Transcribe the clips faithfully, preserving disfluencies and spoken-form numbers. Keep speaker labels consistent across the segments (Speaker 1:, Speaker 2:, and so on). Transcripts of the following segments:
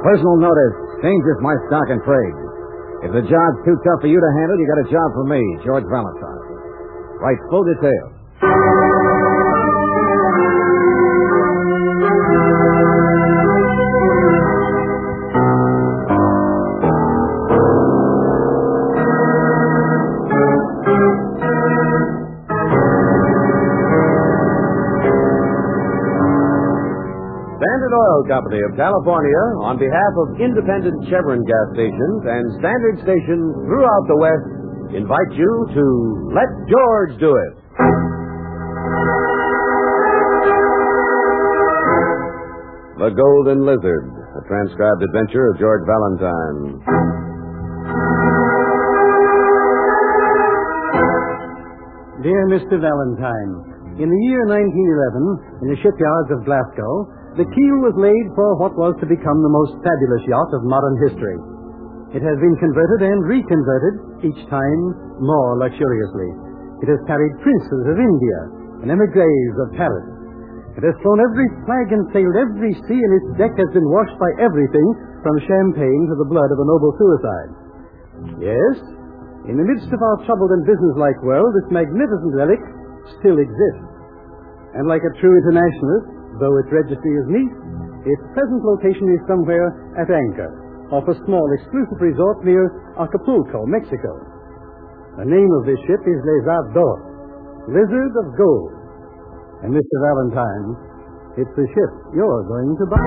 Speaker 1: Personal notice. Changes my stock and trade. If the job's too tough for you to handle, you got a job for me, George Valentine. Write full details.
Speaker 2: Standard Oil Company of California, on behalf of independent Chevron gas stations and Standard stations throughout the West, invite you to Let George Do It. The Golden Lizard, a transcribed adventure of George Valentine.
Speaker 3: Dear Mister Valentine, in the year nineteen eleven, in the shipyards of Glasgow, the keel was laid for what was to become the most fabulous yacht of modern history. It has been converted and reconverted, each time more luxuriously. It has carried princes of India and emigres of Paris. It has flown every flag and sailed every sea, and its deck has been washed by everything from champagne to the blood of a noble suicide. Yes, in the midst of our troubled and businesslike world, this magnificent relic still exists. And like a true internationalist, though its registry is neat, its present location is somewhere at anchor, off a small exclusive resort near Acapulco, Mexico. The name of this ship is Lézard d'Or, Lizard of Gold. And Mister Valentine, it's the ship you're going to buy.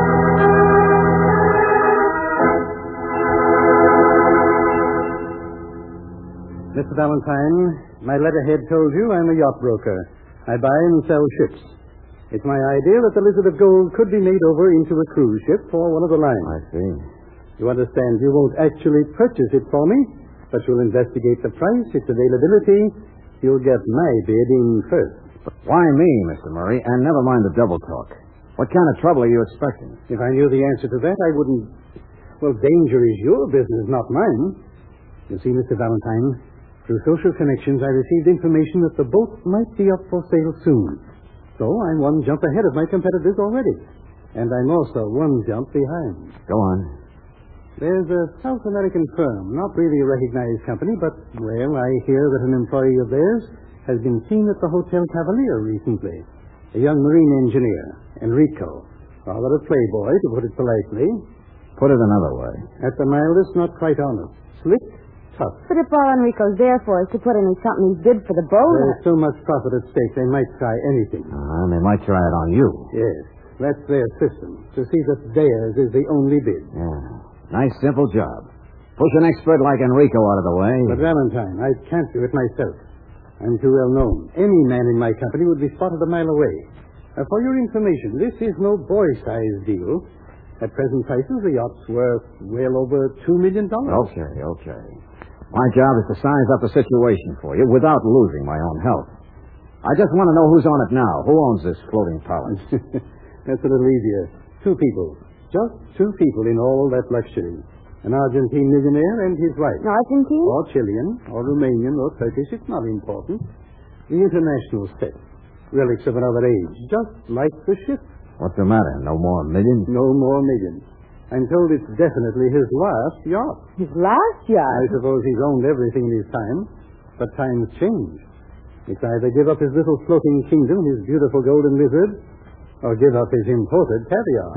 Speaker 3: Mister Valentine, my letterhead told you I'm a yacht broker. I buy and sell ships. It's my idea that the Lizard of Gold could be made over into a cruise ship for one of the lines.
Speaker 1: I see.
Speaker 3: You understand, you won't actually purchase it for me, but you'll investigate the price, its availability. You'll get my bid in first.
Speaker 1: But why me, Mister Murray? And never mind the double talk. What kind of trouble are you expecting?
Speaker 3: If I knew the answer to that, I wouldn't... Well, danger is your business, not mine. You see, Mister Valentine, through social connections, I received information that the boat might be up for sale soon. So I'm one jump ahead of my competitors already. And I'm also one jump behind.
Speaker 1: Go on.
Speaker 3: There's a South American firm, not really a recognized company, but, well, I hear that an employee of theirs has been seen at the Hotel Cavalier recently. A young marine engineer, Enrico. Rather a playboy, to put it politely.
Speaker 1: Put it another way.
Speaker 3: At the mildest, not quite honest. Slick, tough.
Speaker 4: But if all Enrico's there for is to put in something he's good for the boat...
Speaker 3: There's so much profit at stake, they might try anything.
Speaker 1: Uh, and they might try it on you.
Speaker 3: Yes, that's their system, to see that theirs is the only bid.
Speaker 1: Yeah. Nice, simple job. Push an expert like Enrico out of the way.
Speaker 3: But, Valentine, I can't do it myself. I'm too well known. Any man in my company would be spotted a mile away. Uh, for your information, this is no boy-sized deal. At present prices, the yacht's worth well over two million dollars.
Speaker 1: Okay, okay. My job is to size up the situation for you without losing my own health. I just want to know who's on it now. Who owns this floating palace?
Speaker 3: That's a little easier. Two people. Just two people in all that luxury. An Argentine millionaire and his wife.
Speaker 4: Argentine?
Speaker 3: Or Chilean, or Romanian, or Turkish. It's not important. The international set. Relics of another age. Just like the ship.
Speaker 1: What's the matter? No more millions?
Speaker 3: No more millions. I'm told it's definitely his last yacht.
Speaker 4: His last yacht?
Speaker 3: I suppose he's owned everything in his time. But times change. It's either give up his little floating kingdom, his beautiful golden lizard, or give up his imported caviar.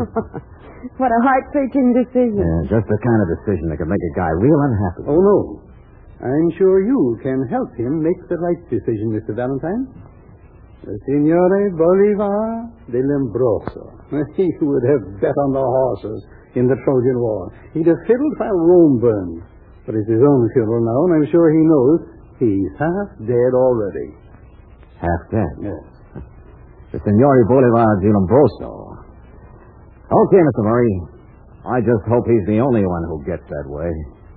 Speaker 4: What a heart-searching decision.
Speaker 1: Yeah, just the kind of decision that could make a guy real unhappy.
Speaker 3: Oh, no. I'm sure you can help him make the right decision, Mister Valentine. The Signore Bolivar de Lombroso. He would have bet on the horses in the Trojan War. He'd have fiddled while Rome burned. But it's his own funeral now, and I'm sure he knows he's half dead already.
Speaker 1: Half dead?
Speaker 3: Yes.
Speaker 1: The Signore Bolivar de Lombroso. Okay, Mister Murray. I just hope he's the only one who gets that way.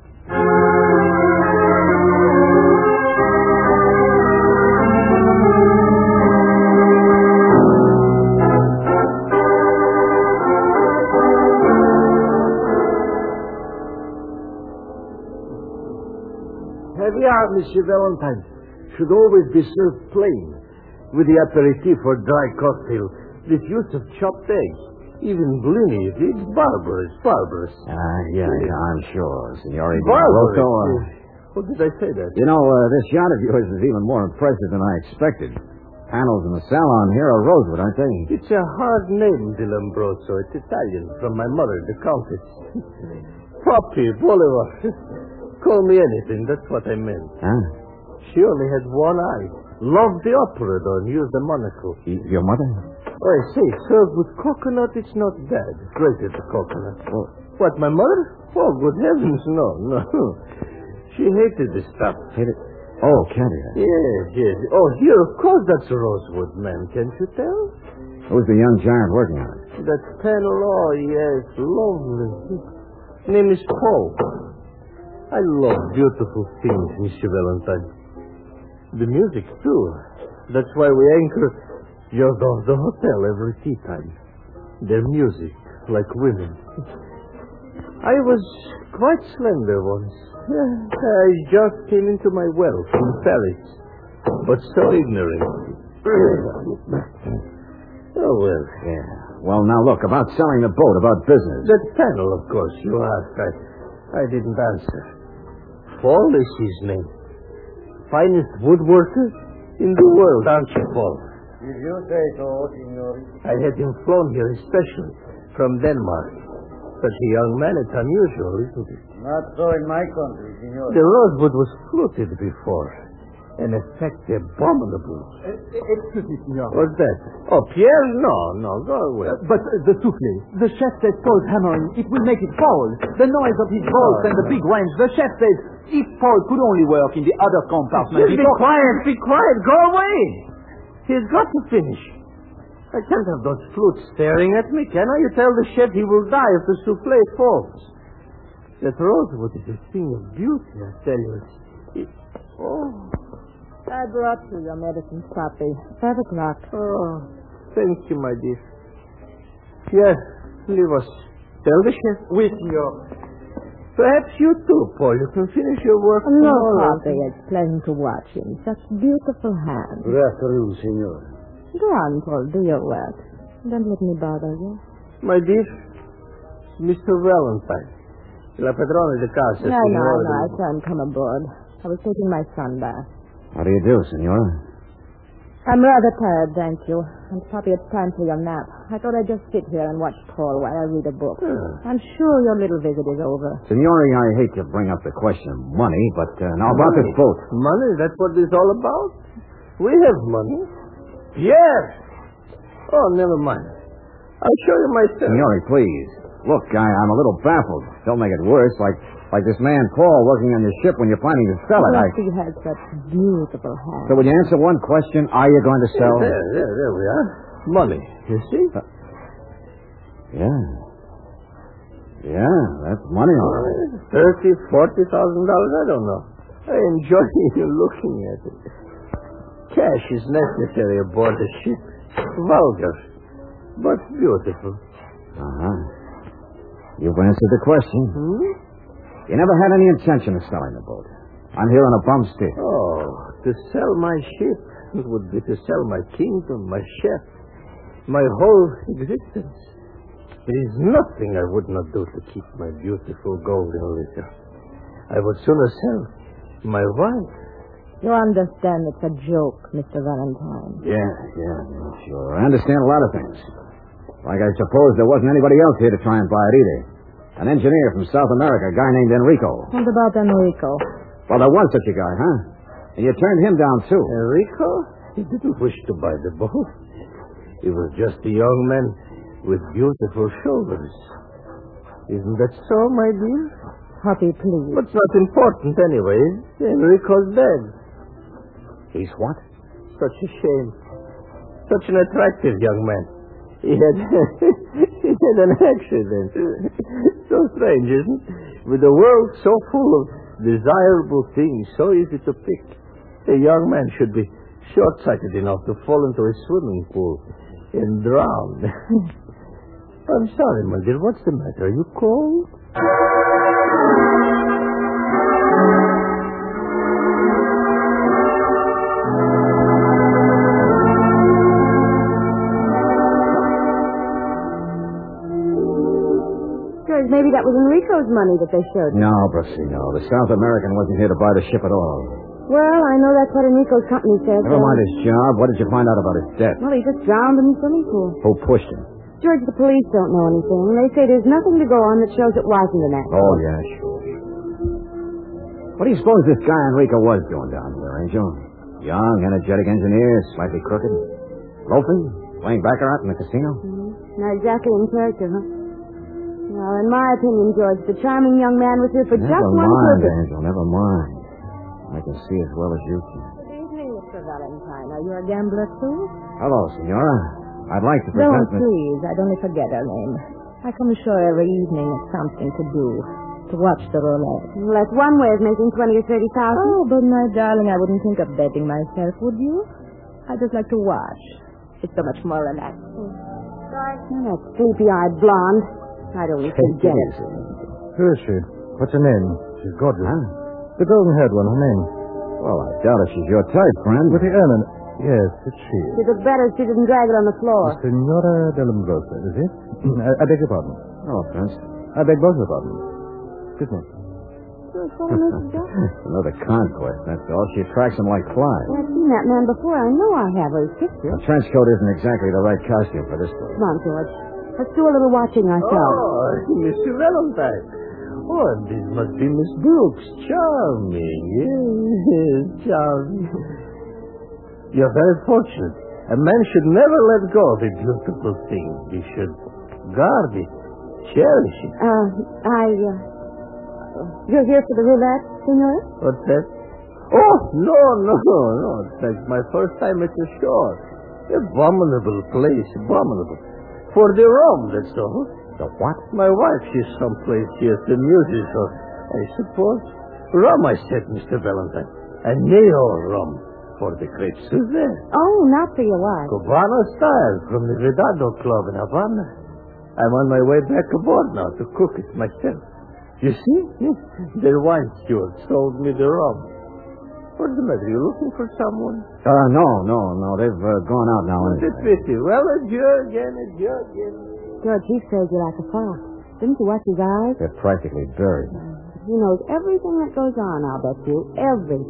Speaker 5: Caviar, Monsieur Valentine, should always be served plain, with the aperitif or dry cocktail, with use of chopped eggs. Even Blini, it's barbarous, barbarous.
Speaker 1: Ah, uh, yeah, yeah, I'm sure, Signore.
Speaker 5: Barbarous.
Speaker 1: Rosso, uh,
Speaker 5: What did I say that?
Speaker 1: you know, uh, this yacht of yours is even more impressive than I expected. Panels in the salon here are rosewood, aren't they?
Speaker 5: It's a hard name, Di Lombroso. It's Italian, from my mother, the Countess. Poppy, Bolivar. Call me anything, that's what I meant.
Speaker 1: Huh?
Speaker 5: She only had one eye. Loved the opera, though, and used a monocle.
Speaker 1: Y- your mother?
Speaker 5: Oh, I say, served with coconut, it's not bad. Grated the coconut.
Speaker 1: Well,
Speaker 5: What, my mother? Oh, good heavens, no, no. She hated the stuff.
Speaker 1: hate it. Oh, Canada.
Speaker 5: Yes, yes. Oh, here, of course that's a rosewood, man. Can't you tell?
Speaker 1: Who's the young giant working on it?
Speaker 5: That panel, oh, yes, lovely. His name is Paul. I love beautiful things, Mister Valentine. The music, too. That's why we anchor just off the hotel every tea time. Their music, like women. I was quite slender once. I just came into my wealth in Paris, but so ignorant. Oh, well.
Speaker 1: Yeah. Well, now look, about selling the boat, about business.
Speaker 5: That panel, of course, you asked. I, I didn't answer. Paul is his name. Finest woodworker in the world, aren't you, Paul?
Speaker 6: Did you say so, Signore?
Speaker 5: I had him flown here especially from Denmark. Such a young man, it's unusual, isn't it?
Speaker 6: Not so in my country, Signore.
Speaker 5: The rosewood was fluted before. An effect abominable.
Speaker 3: Uh, excuse me, Signor.
Speaker 5: What's that? Oh, Pierre? No, no, go away.
Speaker 3: Uh, but uh, the souffle, the chef says Paul's hammering, it will make it fall. The noise of his bolts and the big range. The chef says if Paul could only work in the other compartment.
Speaker 5: Just be quiet, be quiet, go away. He's got to finish. I can't have those flutes staring at me, can I? You tell the chef he will die if the souffle falls. That rosewood is a thing of beauty, I tell you. It, oh,
Speaker 4: I brought you your medicine, Poppy. Five o'clock.
Speaker 5: oh, thank you, my dear. Yes, leave us. Tell the chef.
Speaker 3: Oui, Signor.
Speaker 5: Perhaps you too, Paul. You can finish your work
Speaker 4: No,
Speaker 5: tomorrow.
Speaker 4: Poppy, it's pleasant to watch him. Such beautiful hands.
Speaker 5: Good afternoon, Signor.
Speaker 4: Go on, Paul, do your work. Don't let me bother you.
Speaker 5: My dear, Mister Valentine. La padrona de casa,
Speaker 4: No, no,
Speaker 5: Signora.
Speaker 4: no, I saw him come aboard. I was taking my son bath.
Speaker 1: How do you do, Senora?
Speaker 4: I'm rather tired, thank you. And, Poppy, it's time for your nap. I thought I'd just sit here and watch Paul while I read a book.
Speaker 5: Yeah.
Speaker 4: I'm sure your little visit is over.
Speaker 1: Signore, I hate to bring up the question of money, but uh, now about this boat.
Speaker 5: Money? That's what it's all about? We have money. Yes. Oh, never mind. I'll show you myself.
Speaker 1: Signore, please. Look, I, I'm a little baffled. Don't make it worse, like like this man Paul working on your ship when you're planning to sell it. I...
Speaker 4: Yes, he has such beautiful hands.
Speaker 1: So will you answer one question? Are you going to sell?
Speaker 5: There, there, there we are. Money, you see?
Speaker 1: Uh, yeah. Yeah, that's money all right.
Speaker 5: Thirty, forty thousand dollars, I don't know. I enjoy looking at it. Cash is necessary aboard a ship. Vulgar, but beautiful.
Speaker 1: Uh-huh. You've answered the question.
Speaker 5: Hmm?
Speaker 1: You never had any intention of selling the boat. I'm here on a bum stick.
Speaker 5: Oh, to sell my ship would be to sell my kingdom, my chef, my whole existence. There is nothing I would not do to keep my beautiful golden liquor. I would sooner sell my wife.
Speaker 4: You understand it's a joke, Mister Valentine.
Speaker 1: Yeah, yeah, sure. I understand a lot of things. Like I suppose there wasn't anybody else here to try and buy it either. An engineer from South America, a guy named Enrico.
Speaker 4: What about Enrico?
Speaker 1: Well, there was such a guy, huh? And you turned him down, too.
Speaker 5: Enrico? He didn't wish to buy the boat. He was just a young man with beautiful shoulders. Isn't that so, my dear?
Speaker 4: Poppy, please.
Speaker 5: But it's not important anyway. Enrico's dead.
Speaker 1: He's what?
Speaker 5: Such a shame. Such an attractive young man. He had he had an accident. So strange, isn't it? With a world so full of desirable things, so easy to pick, a young man should be short-sighted enough to fall into a swimming pool and drown. I'm sorry, my dear. What's the matter? Are you cold?
Speaker 4: George, maybe that was Enrico's money that they showed you.
Speaker 1: No, Brasino. The South American wasn't here to buy the ship at all.
Speaker 4: Well, I know that's what Enrico's company said.
Speaker 1: Never
Speaker 4: so-
Speaker 1: mind his job. What did you find out about his death?
Speaker 4: Well, he just drowned in the swimming pool.
Speaker 1: Who pushed him?
Speaker 4: George, the police don't know anything. They say there's nothing to go on that shows it wasn't an accident.
Speaker 1: Oh, yeah, sure. What do you suppose this guy Enrico was doing down here, Angel? Young, energetic engineer, slightly crooked. Loafing? Playing baccarat in the casino?
Speaker 4: Mm-hmm. Not exactly in character, huh? Well, in my opinion, George, the charming young man was here for
Speaker 1: Never
Speaker 4: just one
Speaker 1: mind,
Speaker 4: purpose.
Speaker 1: Angel, never mind. I can see as well as you can.
Speaker 4: Good evening, Mister Valentine. Are you a gambler, too?
Speaker 1: Hello, Senora. I'd like to present...
Speaker 4: Don't,
Speaker 1: Miss-
Speaker 4: please. I'd only forget her name. I come ashore every evening with something to do. To watch the roulette. Well, that's one way of making twenty or thirty thousand. Oh, but my darling, I wouldn't think of betting myself, would you? I just like to watch. It's so much more relaxing. Oh, that sleepy-eyed blonde. I don't even get it.
Speaker 5: Who is she? What's her name? She's gorgeous.
Speaker 1: Huh?
Speaker 5: The golden-haired one, her name.
Speaker 1: Well, I doubt if she's your type, friend.
Speaker 5: With the ermine. Yes, it's she.
Speaker 4: She'd look better if she didn't drag it on the floor.
Speaker 5: Senora de Lombrosa, is it? I, I beg your pardon.
Speaker 1: No offense.
Speaker 5: I beg both your pardon. Excuse me.
Speaker 1: Another conquest, that's all. She attracts him like flies.
Speaker 4: I've seen that man before. I know I have his picture.
Speaker 1: A trench coat isn't exactly the right costume for this place.
Speaker 4: Come on, George. Let's do a little watching ourselves.
Speaker 5: Oh, Mister Valentine. Oh, this must be Miss Brooks. Charming. Yes, charming. You're very fortunate. A man should never let go of a beautiful thing. He should guard it, cherish it.
Speaker 4: Uh, I, uh... You're here for the roulette, senor?
Speaker 5: What's that? Oh, no, no, no. That's my first time at the shore. Abominable place, abominable. For the rum, that's all.
Speaker 1: The what?
Speaker 5: My wife, she's someplace here to amuses her, I suppose. Rum, I said, Mister Valentine. A neo rum for the great Suzette.
Speaker 4: Oh, not for your wife.
Speaker 5: Cubano style from the Vedado Club in Havana. I'm on my way back aboard now to cook it myself. You see? The wine steward sold me the rum. What's the matter? You looking for someone?
Speaker 1: Uh, no, no, no. They've uh, gone out now.
Speaker 5: What's a pity? Well, adieu again, adieu again.
Speaker 4: George, he says you like a fox. Didn't you watch his eyes?
Speaker 1: They're practically buried.
Speaker 4: He knows everything that goes on, I'll bet you. Everything.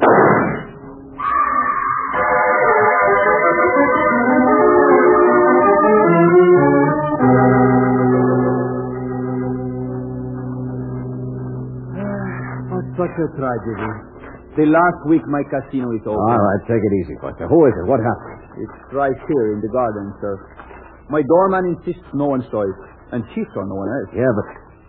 Speaker 3: Such a tragedy. The last week my casino is open.
Speaker 1: All right, take it easy, Buster. Who is it? What happened?
Speaker 3: It's right here in the garden, sir. My doorman insists no one saw it, and she saw no one else.
Speaker 1: Yeah, but...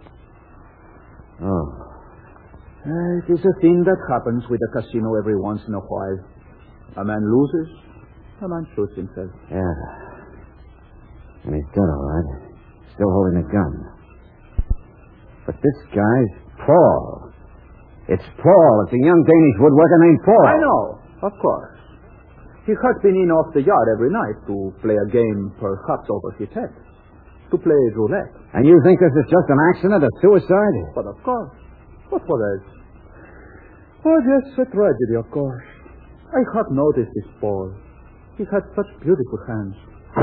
Speaker 1: Oh.
Speaker 3: Uh, it is a thing that happens with a casino every once in a while. A man loses, a man shoots himself.
Speaker 1: Yeah. And he's dead, all right. Still holding a gun. But this guy's Paul. It's Paul. It's a young Danish woodworker named Paul.
Speaker 3: I know, of course. He has been in off the yard every night to play a game perhaps over his head. To play roulette.
Speaker 1: And you think this is just an accident, a suicide?
Speaker 3: But of course. What for else? Oh, just a tragedy, of course. I have noticed this Paul. He had such beautiful hands.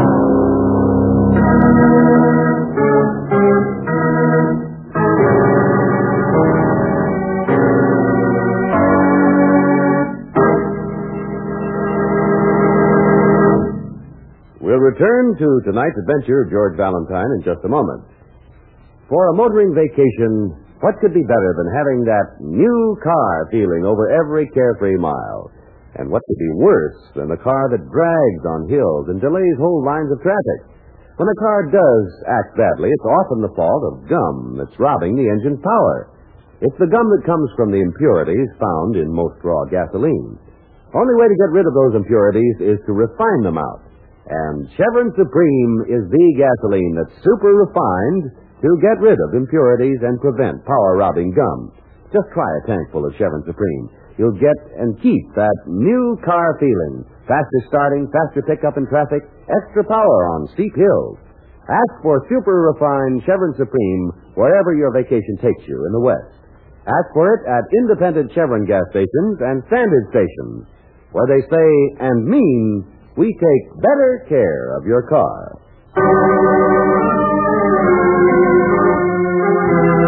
Speaker 2: We'll return to tonight's adventure of George Valentine in just a moment. For a motoring vacation, what could be better than having that new car feeling over every carefree mile? And what could be worse than a car that drags on hills and delays whole lines of traffic? When a car does act badly, it's often the fault of gum that's robbing the engine's power. It's the gum that comes from the impurities found in most raw gasoline. Only way to get rid of those impurities is to refine them out. And Chevron Supreme is the gasoline that's super refined to get rid of impurities and prevent power-robbing gum. Just try a tank full of Chevron Supreme. You'll get and keep that new car feeling. Faster starting, faster pickup in traffic, extra power on steep hills. Ask for super refined Chevron Supreme wherever your vacation takes you in the West. Ask for it at independent Chevron gas stations and standard stations, where they say and mean, we take better care of your car.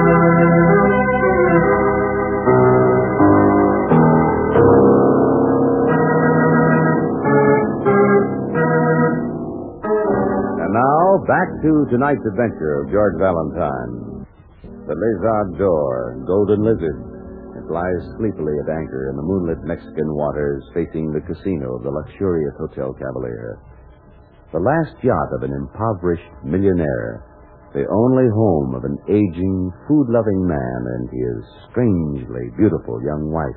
Speaker 2: back to tonight's adventure of George Valentine. The Lézard d'Or, Golden Lizard, it lies sleepily at anchor in the moonlit Mexican waters facing the casino of the luxurious Hotel Cavalier. The last yacht of an impoverished millionaire, the only home of an aging, food-loving man and his strangely beautiful young wife.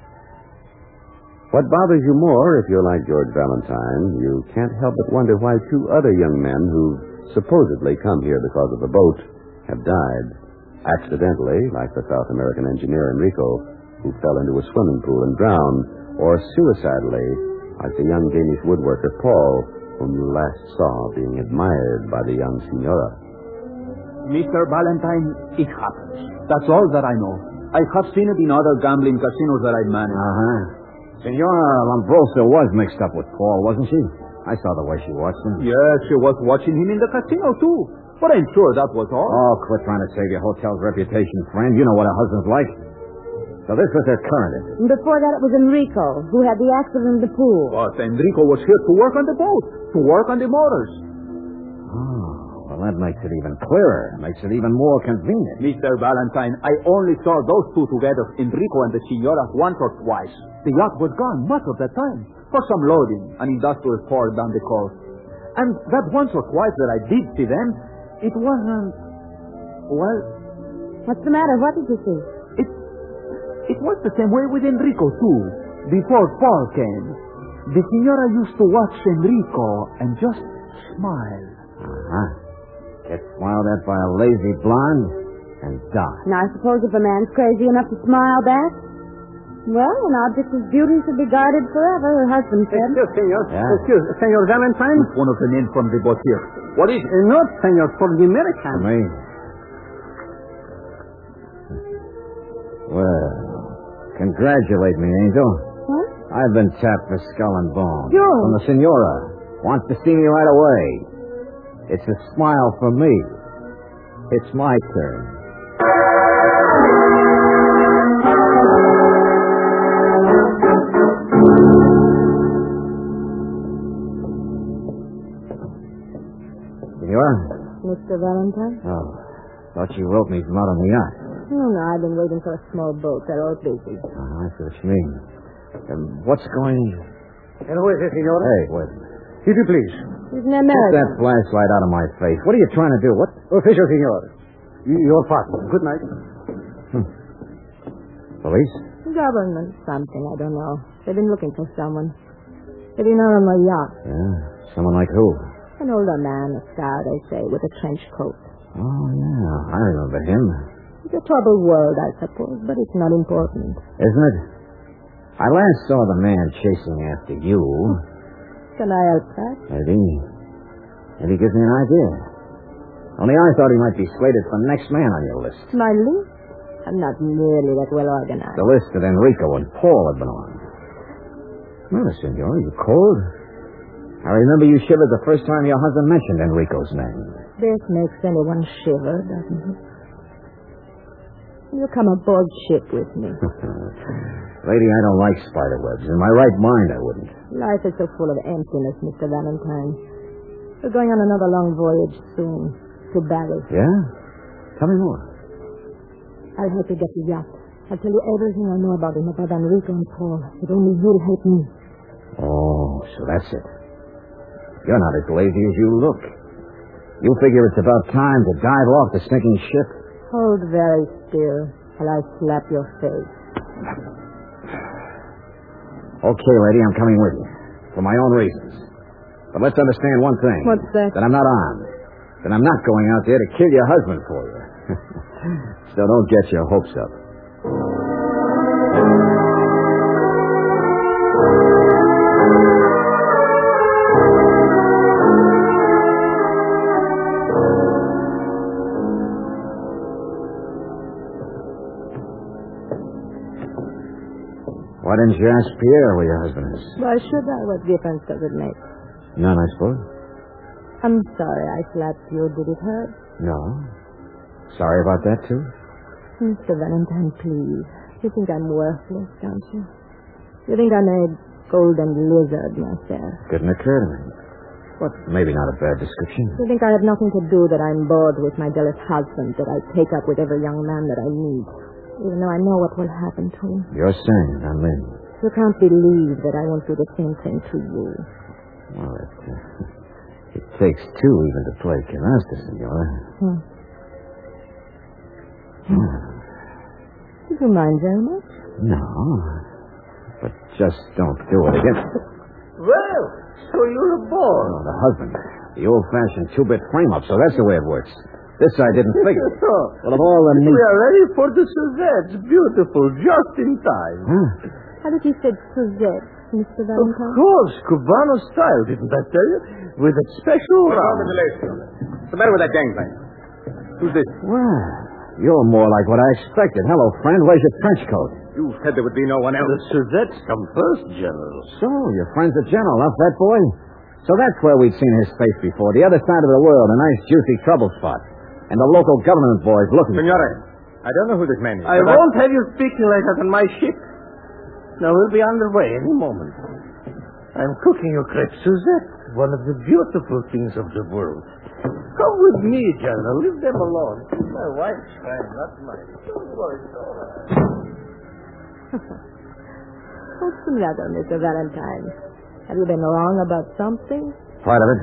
Speaker 2: What bothers you more, if you're like George Valentine, you can't help but wonder why two other young men who've supposedly come here because of the boat have died. Accidentally, like the South American engineer Enrico, who fell into a swimming pool and drowned, or suicidally, like the young Danish woodworker Paul, whom you last saw being admired by the young Senora.
Speaker 7: Mister Valentine, it happens. That's all that I know. I have seen it in other gambling casinos that I've managed.
Speaker 1: Uh-huh. Senora Lombroso was mixed up with Paul, wasn't she? I saw the way she watched him.
Speaker 7: Yes, she was watching him in the casino, too. But I'm sure that was all.
Speaker 1: Oh, quit trying to save your hotel's reputation, friend. You know what a husband's like. So this was their current incident.
Speaker 4: Before that, it was Enrico, who had the accident in the pool.
Speaker 7: But Enrico was here to work on the boat, to work on the motors.
Speaker 1: Oh, well, that makes it even clearer. Makes it even more convenient.
Speaker 7: Mister Valentine, I only saw those two together, Enrico and the Senora, once or twice. The yacht was gone much of the time for some loading, an industrial port down the coast. And that once or twice that I did see them, it wasn't, well...
Speaker 4: What's the matter? What did you see?
Speaker 7: It, it was the same way with Enrico, too, before Paul came. The Senora used to watch Enrico and just smile.
Speaker 1: Uh-huh. Get smiled at by a lazy blonde and die.
Speaker 4: Now, I suppose if a man's crazy enough to smile back, well, an object of beauty should be guarded forever, her husband said.
Speaker 3: Excuse, senor.
Speaker 1: Yeah.
Speaker 3: Excuse, Senor Valentine.
Speaker 7: It's one of the men from the boat here. What is it?
Speaker 3: Uh, not, senor, for the American.
Speaker 1: For me. Well, congratulate me, Angel.
Speaker 4: What?
Speaker 1: I've been tapped for skull and bone.
Speaker 4: George.
Speaker 1: From the Senora. Wants to see me right away. It's a smile for me. It's my turn. Senora?
Speaker 4: Mister Valentine?
Speaker 1: Oh, thought you wrote me from out on the yacht.
Speaker 4: Oh, no, I've been waiting for a small boat. They're all busy.
Speaker 1: Oh, I see what you mean. Um, what's going...
Speaker 3: And who is this, senor?
Speaker 1: Hey, wait.
Speaker 3: If you please.
Speaker 4: He's an
Speaker 1: Get
Speaker 4: American.
Speaker 1: that flashlight out of my face. What are you trying to do? What?
Speaker 3: Official, senor. Y- Your partner. Good night.
Speaker 1: Police?
Speaker 4: Government something, I don't know. They've been looking for someone. They've been out on my yacht.
Speaker 1: Yeah. Someone like who?
Speaker 4: An older man, a star, they say, with a trench coat.
Speaker 1: Oh, yeah. I remember him.
Speaker 4: It's a troubled world, I suppose, but it's not important.
Speaker 1: Isn't it? I last saw the man chasing after you.
Speaker 4: Can I help that?
Speaker 1: Maybe. Maybe gives me an idea. Only I thought he might be slated for next man on your list.
Speaker 4: My list? I'm not nearly that well organized.
Speaker 1: The list that Enrico and Paul had been on. Well, senor, you cold? I remember you shivered the first time your husband mentioned Enrico's name.
Speaker 4: This makes anyone shiver, doesn't it? You come aboard ship with me.
Speaker 1: Lady, I don't like spider webs. In my right mind, I wouldn't.
Speaker 4: Life is so full of emptiness, Mister Valentine. We're going on another long voyage soon. To Paris.
Speaker 1: Yeah? Tell me more.
Speaker 4: I'll help you get the yacht. I'll tell you everything I know about him, about Enrico and Paul. But only you'll help me.
Speaker 1: Oh, so that's it. You're not as lazy as you look. You figure it's about time to dive off the sinking ship.
Speaker 4: Hold very still while I slap your face.
Speaker 1: Okay, lady, I'm coming with you. For my own reasons. But let's understand one thing.
Speaker 4: What's that?
Speaker 1: That I'm not armed. That I'm not going out there to kill your husband for you. So don't get your hopes up. Why didn't you ask Pierre where your husband is?
Speaker 4: Why should I? What difference does it make?
Speaker 1: None, I suppose.
Speaker 4: I'm sorry I slapped you. Did it hurt?
Speaker 1: No. Sorry about that, too?
Speaker 4: Mister Valentine, please. You think I'm worthless, don't you? You think I'm a golden lizard myself.
Speaker 1: Didn't occur to me. But maybe not a bad description.
Speaker 4: You think I have nothing to do, that I'm bored with my jealous husband, that I take up with every young man that I meet, even though I know what will happen to him?
Speaker 1: You're saying, Aunt Lynn.
Speaker 4: You can't believe that I won't do the same thing to you.
Speaker 1: Well, it, uh, it takes two even to play canasta, Senora.
Speaker 4: Hmm. Hmm. Do you mind very much?
Speaker 1: No. But just don't do it again.
Speaker 5: Well, so you're a boy.
Speaker 1: Oh, the husband. The old-fashioned two-bit frame-up, so that's the way it works. This I didn't figure. Well, of all the
Speaker 5: We
Speaker 1: neat...
Speaker 5: are ready for the Suzette's. Beautiful, just in time.
Speaker 1: Huh?
Speaker 4: How did you say Suzette, Mister
Speaker 5: Of
Speaker 4: Valentine?
Speaker 5: course, Cubano style, didn't I tell you? With a special round.
Speaker 2: What's the matter with that gangplank? Who's this?
Speaker 1: Well, you're more like what I expected. Hello, friend. Where's your trench coat?
Speaker 2: You said there would be no one
Speaker 5: The
Speaker 2: else.
Speaker 5: Suzettes come first, General.
Speaker 1: So, your friend's a general, huh, fat boy? So that's where we'd seen his face before. The other side of the world, a nice, juicy trouble spot. And the local government boys looking...
Speaker 2: Senora, I don't know who this man is.
Speaker 5: I
Speaker 2: but
Speaker 5: won't have you speaking like that on my ship. Now, we'll be underway any moment. I'm cooking you crepe Suzette, one of the beautiful things of the world. Come with me, General. Leave them alone. She's my wife's friend, not mine. Don't worry, it's all right.
Speaker 4: What's the matter, Mister Valentine? Have you been wrong about something?
Speaker 1: Part of it.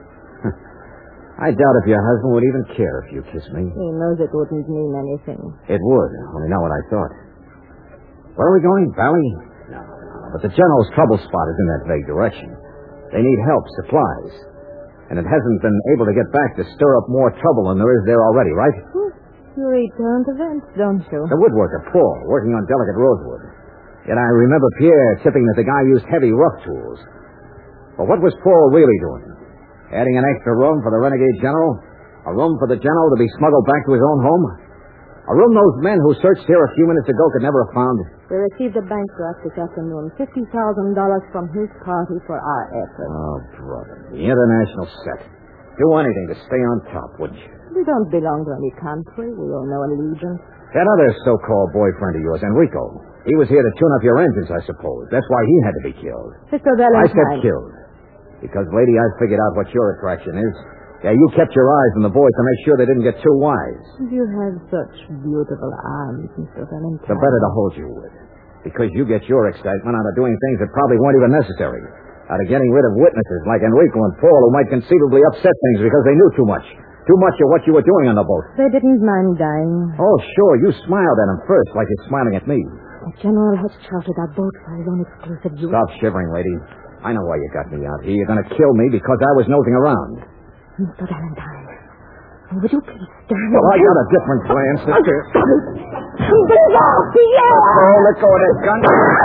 Speaker 1: I doubt if your husband would even care if you kissed me.
Speaker 4: He knows it wouldn't mean anything.
Speaker 1: It would, only not what I thought. Where are we going? Valley? No, no. But the general's trouble spot is in that vague direction. They need help, supplies. And it hasn't been able to get back to stir up more trouble than there is there already, right?
Speaker 4: Hmm. You read current events, don't you?
Speaker 1: The woodworker, Paul, working on delicate rosewood. Yet I remember Pierre tipping that the guy used heavy rough tools. But what was Paul really doing? Adding an extra room for the renegade general? A room for the general to be smuggled back to his own home? A room those men who searched here a few minutes ago could never have found?
Speaker 4: We received a bank draft this afternoon, fifty thousand dollars from his party for our effort.
Speaker 1: Oh, brother. The international set. Do anything to stay on top, wouldn't you?
Speaker 4: We don't belong to any country. We owe no allegiance.
Speaker 1: That other so-called boyfriend of yours, Enrico, he was here to tune up your engines, I suppose. That's why he had to be killed.
Speaker 4: Mister
Speaker 1: I
Speaker 4: Valentine.
Speaker 1: said killed. Because, lady, I've figured out what your attraction is. Yeah, you kept your eyes on the boys to make sure they didn't get too wise.
Speaker 4: You have such beautiful arms, Mister Valentine.
Speaker 1: The better to hold you with. Because you get your excitement out of doing things that probably weren't even necessary. Out of getting rid of witnesses like Enrico and Paul who might conceivably upset things because they knew too much. Too much of what you were doing on the boat.
Speaker 4: They didn't mind dying.
Speaker 1: Oh, sure. You smiled at them first like you're smiling at me.
Speaker 4: The general has chartered our boat for his own exclusive use.
Speaker 1: Stop shivering, lady. I know why you got me out here. You're going to kill me because I was nosing around.
Speaker 4: Mister Valentine, would you please stand?
Speaker 1: Well, I got a different plan, sister. Oh, let go of that gun.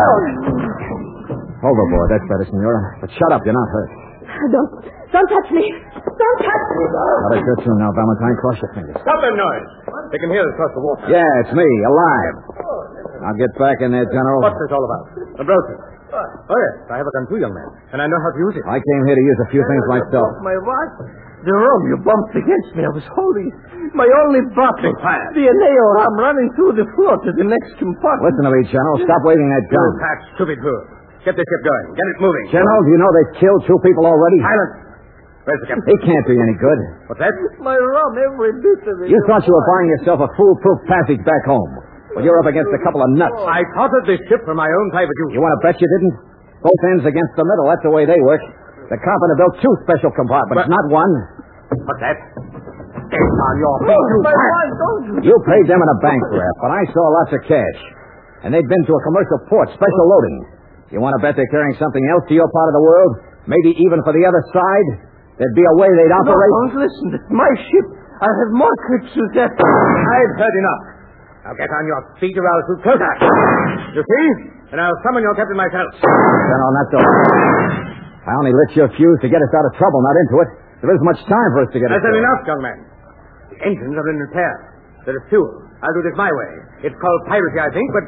Speaker 1: Overboard, that's better, senora. But shut up, you're not hurt.
Speaker 4: Don't, don't touch me. Don't touch me.
Speaker 1: Not a good tune now, Valentine. Cross your fingers.
Speaker 2: Stop that noise. They can hear us across the water.
Speaker 1: Yeah, it's me, alive. Now get back in there, General.
Speaker 2: What's this all about? The brochure. Oh, yes. I have a gun too, young man. And I know how to use it.
Speaker 1: I came here to use a few things myself.
Speaker 5: My what? The rum you bumped against me. I was holding my only bottle.
Speaker 2: Fire.
Speaker 5: The Eneo rum running through the floor to the next compartment.
Speaker 1: Listen to me, General. Stop waving that gun.
Speaker 2: Pat, stupid fool. Get this ship going. Get it moving.
Speaker 1: General, do you know they've killed two people already?
Speaker 2: Silence. Where's the captain?
Speaker 1: He can't be any good.
Speaker 2: What's that?
Speaker 5: My rum, every bit of it.
Speaker 1: You thought you were buying yourself a foolproof passage back home. Well, you're up against a couple of nuts.
Speaker 2: I chartered this ship for my own private use.
Speaker 1: You want to bet you didn't? Both ends against the middle. That's the way they work. The carpenter built two special compartments,
Speaker 2: But-
Speaker 1: not one.
Speaker 2: What's that? Get on your feet,
Speaker 5: Oh,
Speaker 2: you
Speaker 5: my
Speaker 2: pat.
Speaker 5: wife, don't you?
Speaker 1: You paid them in a bank draft, but I saw lots of cash. And they'd been to a commercial port, special loading. You want to bet they're carrying something else to your part of the world? Maybe even for the other side? There'd be a way they'd
Speaker 5: No,
Speaker 1: operate.
Speaker 5: don't listen. It's my ship. I have more trips to that.
Speaker 2: I've heard enough. Now get on your feet or I'll shoot closer. You see? And I'll summon your captain myself.
Speaker 1: General, not so. I only lit your fuse to get us out of trouble, not into it. There isn't much time for us to get
Speaker 2: I
Speaker 1: it.
Speaker 2: said enough, young man. The engines are in repair. There is fuel. I'll do this my way. It's called piracy, I think, but...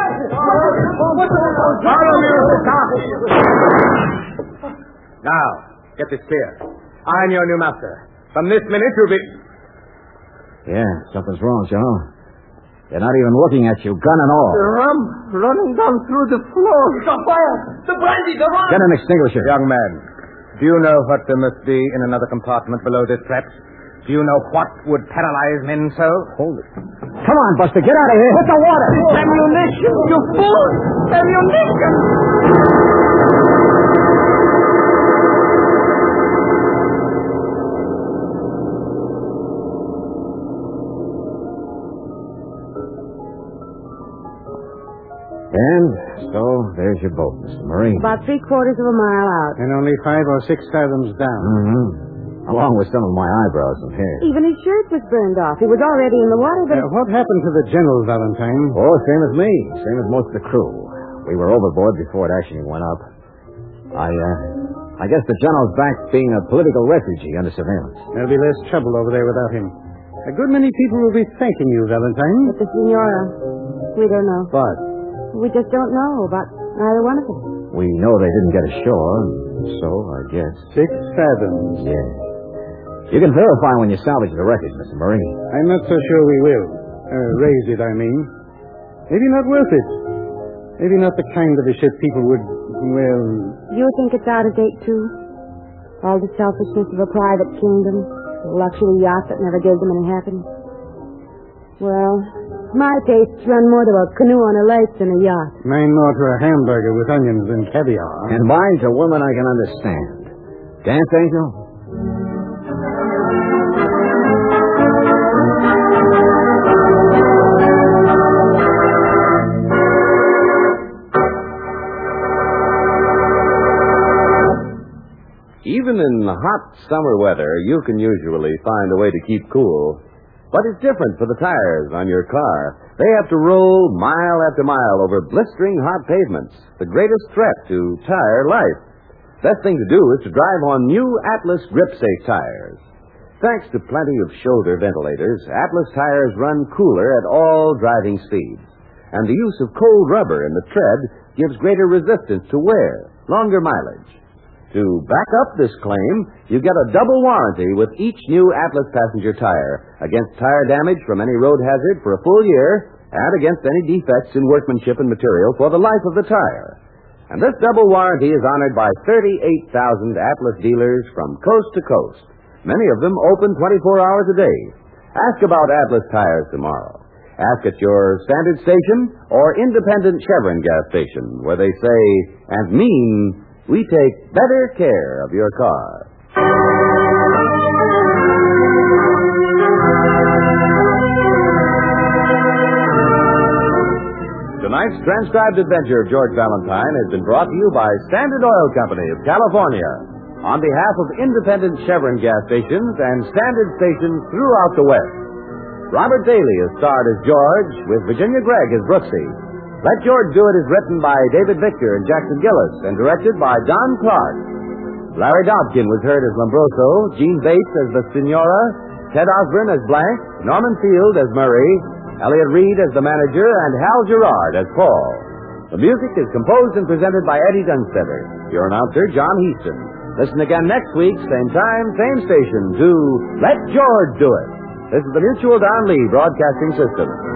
Speaker 2: Follow me, stop. Now, get this clear. I'm your new master. From this minute, you'll be...
Speaker 1: Yeah, something's wrong, General. They're not even looking at you, gun and all.
Speaker 5: The rum running down through the floor. It's on fire. The brandy, the rum.
Speaker 1: Get an extinguisher.
Speaker 2: Young man,
Speaker 8: Do you know what there must be in another compartment below this, perhaps? Do you know what would paralyze men so?
Speaker 1: Hold it. Come on, Buster, get out of here. Hit the water.
Speaker 8: Ammunition, you fool! Ammunition!
Speaker 1: And so there's your boat, Mister Murray.
Speaker 4: About three quarters of a mile out.
Speaker 3: And only five or six fathoms down.
Speaker 1: Mm-hmm. Along with some of my eyebrows and hair.
Speaker 4: Even his shirt was burned off. He was already in the water, but...
Speaker 3: Uh, what happened to the General, Valentine?
Speaker 1: Oh, same as me. Same as most of the crew. We were overboard before it actually went up. I, uh, I guess the General's back being a political refugee under surveillance.
Speaker 3: There'll be less trouble over there without him. A good many people will be thanking you, Valentine.
Speaker 4: But the Senora, we don't know.
Speaker 1: But
Speaker 4: We just don't know about either one of them.
Speaker 1: we know they didn't get ashore, so I guess.
Speaker 3: Six fathoms.
Speaker 1: Yeah. You can verify when you salvage the wreckage, Mister Murray.
Speaker 3: I'm not so sure we will. Uh, raise it, I mean. Maybe not worth it. Maybe not the kind of a ship people would, well...
Speaker 4: You think it's out of date, too? All the selfishness of a private kingdom, a luxury yacht that never gave them any happiness. Well, my tastes run more to a canoe on a lake than a yacht.
Speaker 3: Mine more to a hamburger with onions and caviar.
Speaker 1: And mine's a woman I can understand. Dance, Angel?
Speaker 2: Even in hot summer weather, you can usually find a way to keep cool. But it's different for the tires on your car. They have to roll mile after mile over blistering hot pavements, the greatest threat to tire life. Best thing to do is to drive on new Atlas Grip-Safe tires. Thanks to plenty of shoulder ventilators, Atlas tires run cooler at all driving speeds. And the use of cold rubber in the tread gives greater resistance to wear, longer mileage. To back up this claim, you get a double warranty with each new Atlas passenger tire against tire damage from any road hazard for a full year and against any defects in workmanship and material for the life of the tire. And this double warranty is honored by thirty-eight thousand Atlas dealers from coast to coast, many of them open twenty-four hours a day. Ask about Atlas tires tomorrow. Ask at your standard station or independent Chevron gas station, where they say and mean, we take better care of your car. Tonight's transcribed adventure of George Valentine has been brought to you by Standard Oil Company of California on behalf of independent Chevron gas stations and standard stations throughout the West. Robert Daly is starred as George, with Virginia Gregg as Brooksy. Let George Do It is written by David Victor and Jackson Gillis and directed by Don Clark. Larry Dobkin was heard as Lombroso, Gene Bates as the Senora, Ted Osborne as Blank, Norman Field as Murray, Elliot Reed as the manager, and Hal Gerard as Paul. The music is composed and presented by Eddie Dunstetter. Your announcer, John Heaston. Listen again next week, same time, same station, to Let George Do It. This is the Mutual Don Lee Broadcasting System.